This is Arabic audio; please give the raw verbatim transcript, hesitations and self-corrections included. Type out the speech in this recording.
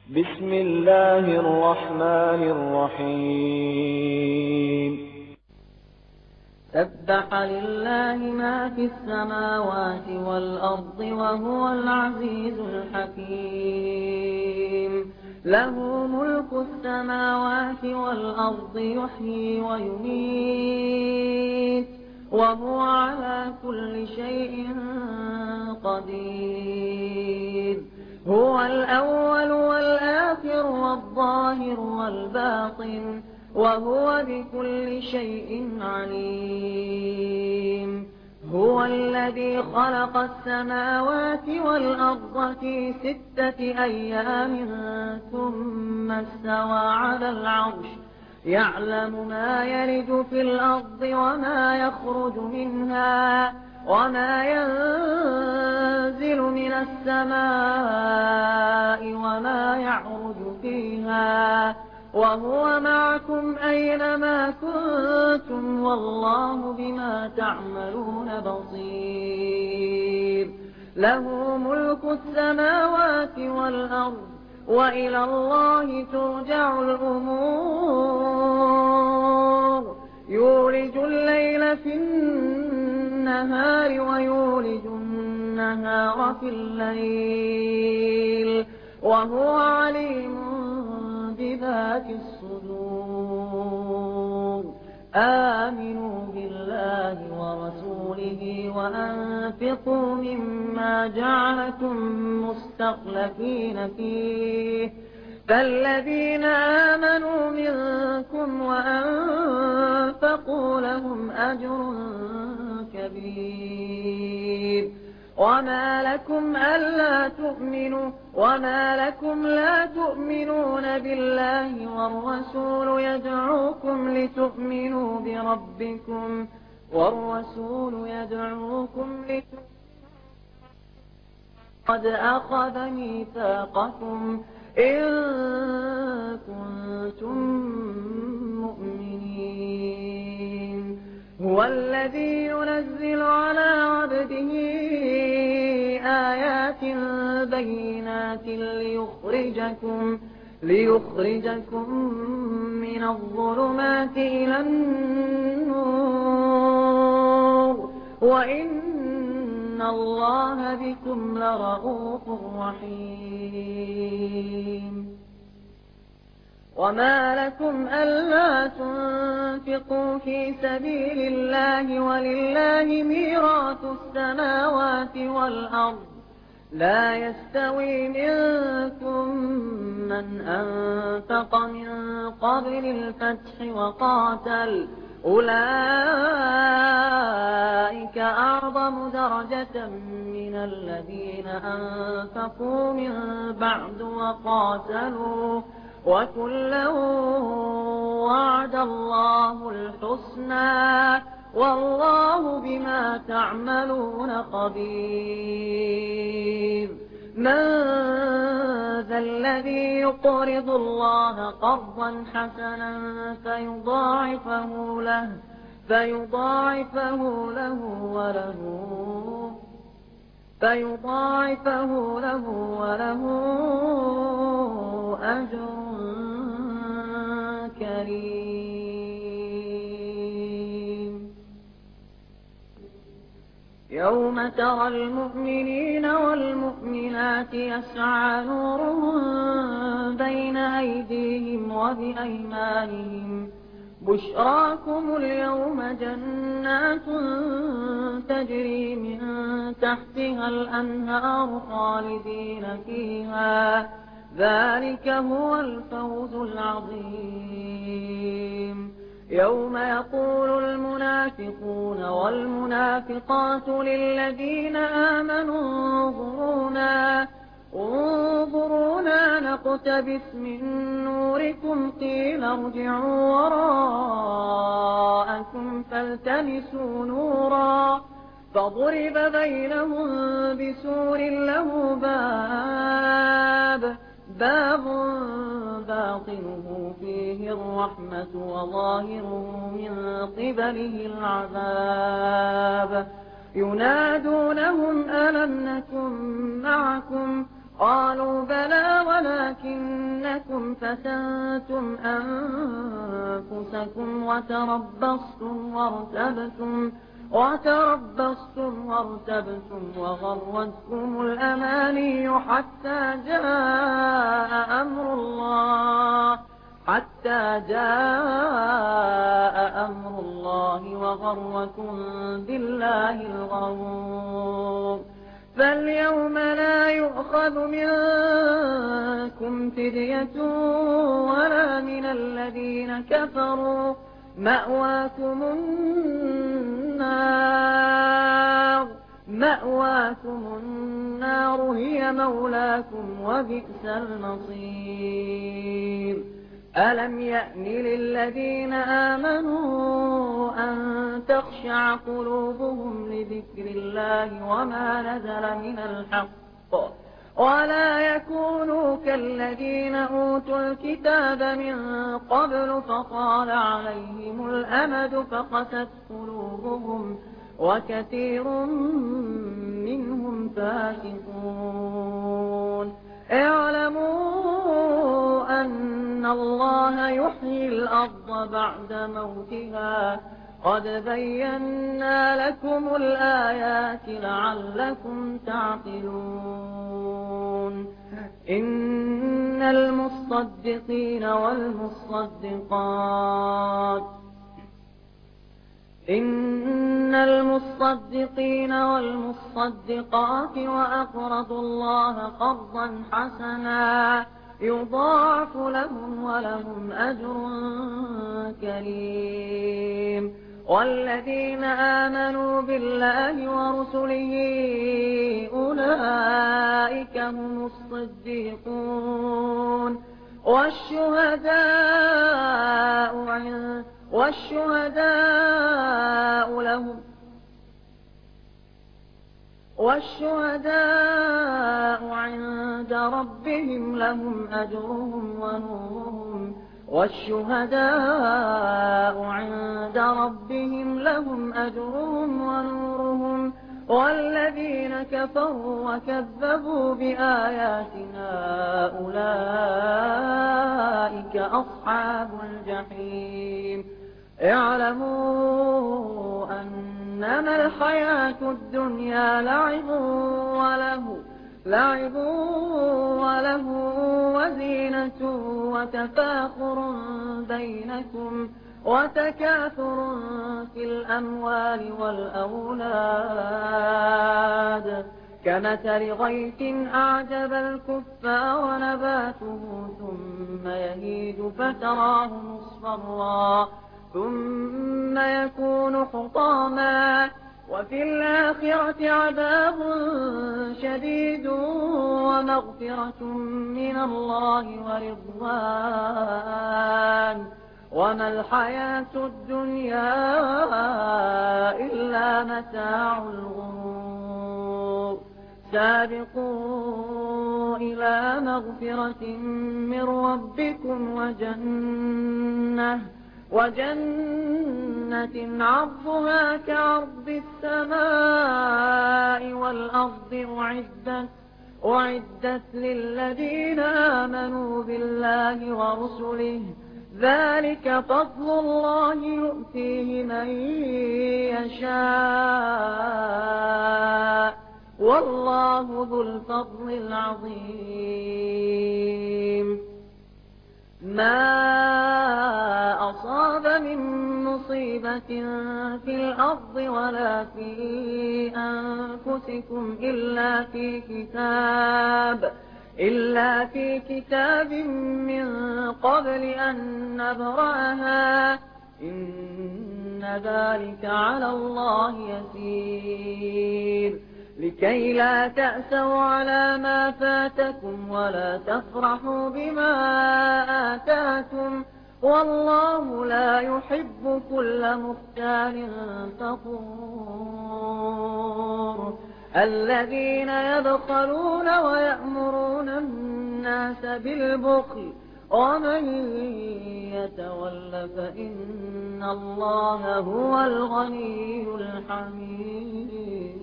بسم الله الرحمن الرحيم سبح لله ما في السماوات والأرض وهو العزيز الحكيم له ملك السماوات والأرض يحيي ويميت وهو على كل شيء قدير هو الأول والآخر والظاهر والباطن وهو بكل شيء عليم هو الذي خلق السماوات والأرض في ستة أيام ثم استوى على العرش يعلم ما يلج في الأرض وما يخرج منها وما ينزل من السماء وما يعرج فيها وهو معكم أينما كنتم والله بما تعملون بصير له ملك السماوات والأرض وإلى الله ترجع الأمور يولج الليل في النهار ويولج النهار في الليل وهو عليم بذات الصدور آمنوا بالله ورسوله وأنفقوا مما جعلكم مستخلفين فيه فالذين آمنوا منكم وأنفقوا لهم أجر كبير وما لكم ألا تؤمنوا وما لكم لا تؤمنون بالله والرسول يدعوكم لتؤمنوا بربكم والرسول يدعوكم لتؤمنوا قد أخذ ميثاقكم إن كنتم مؤمنين هو الذي ينزل على عبده آيات بينات ليخرجكم ليخرجكم من الظلمات إلى النور وإن الله بكم لرءوف رحيم وما لكم ألا تنفقوا في سبيل الله ولله ميراث السماوات والأرض لا يستوي منكم من أنفق من قبل الفتح وقاتل أولئك أعظم درجة من الذين أنفقوا من بعد وقاتلوا وكلا وعد الله الحسنى والله بما تعملون خبير من ذا الذي يقرض الله قرضا حسنا فيضاعفه له فيضاعفه له وله فيضاعفه له وله أجر كريم يوم ترى المؤمنين والمؤمنات يسعى نورهم بين أيديهم وبأيمانهم بشراكم اليوم جنات تجري من تحتها الأنهار خالدين فيها ذلك هو الفوز العظيم يوم يقول المنافقون والمنافقات للذين آمنوا انظرونا انظرونا نقتبس من نوركم قيل ارجعوا وراءكم فالتمسوا نورا فضرب بينهم بسور له باب باب باطنه فيه الرحمة وظاهره من قبله العذاب ينادونهم ألم نكن معكم قالوا بلى ولكنكم فتنتم أنفسكم وتربصتم وارتبتم وتربصتم وارتبتم وغرتكم الأماني حتى جاء أمر الله حتى جاء أمر الله وغركم بالله الغرور فاليوم لا يؤخذ منكم فدية ولا من الذين كفروا مأواكم النار مأواكم النار هي مولاكم وبئس المصير ألم يأن للذين آمنوا أن تخشع قلوبهم لذكر الله وما نزل من الحق ولا يكونوا كالذين أوتوا الكتاب من قبل فطال عليهم الأمد فقست قلوبهم وكثير منهم فاسقون اعلموا أن الله يحيي الأرض بعد موتها قد بينا لكم الآيات لعلكم تعقلون إن المصدقين والمصدقات إن المصدقين والمصدقات وأقرضوا الله قرضا حسنا يضاعف لهم ولهم أجر كريم والذين آمنوا بالله ورسله أولئك هم الصديقون والشهداء عند والشهداء لهم والشهداء عند ربهم لهم أجرهم ونورهم والشهداء عند ربهم لهم أجرهم ونورهم والذين كفروا وكذبوا بآياتنا أولئك أصحاب الجحيم اعلموا أنما الحياة الدنيا لعب وله لعب وله وزينة وتفاخر بينكم وتكاثر في الأموال والأولاد كمثل غيث أعجب الكفار نباته ثم يهيج فتراه مصفرا ثم يكون حطاما وفي الآخرة عذاب شديد ومغفرة من الله ورضوان وما الحياة الدنيا إلا متاع الغرور سابقوا إلى مغفرة من ربكم وجنة وجنة عرضها كعرض السماء والأرض أعدت أعدت للذين آمنوا بالله ورسله ذلك فضل الله يؤتيه من يشاء والله ذو الفضل العظيم ما أصاب من مصيبة في الأرض ولا في أنفسكم إلا في كتاب إلا في كتاب من قبل أن نبرأها إن ذلك على الله يسير لكي لا تأسوا على ما فاتكم ولا تفرحوا بما آتاكم والله لا يحب كل مختال فخور الذين يبخلون ويأمرون الناس بالبخل ومن يتول فإن الله هو الغني الحميد